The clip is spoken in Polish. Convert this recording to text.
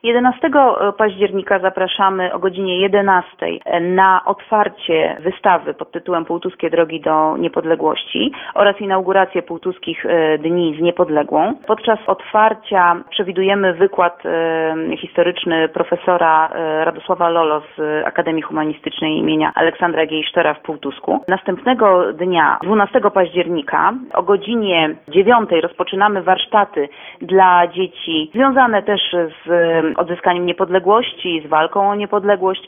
11 października zapraszamy o godzinie 11 na otwarcie wystawy pod tytułem Półtuskie drogi do niepodległości oraz inaugurację Półtuskich Dni z Niepodległą. Podczas otwarcia przewidujemy wykład historyczny profesora Radosława Lolo z Akademii Humanistycznej imienia Aleksandra Geisztera w Półtusku. Następnego dnia, 12 października o godzinie 9 rozpoczynamy warsztaty dla dzieci związane też z odzyskaniem niepodległości, z walką o niepodległość.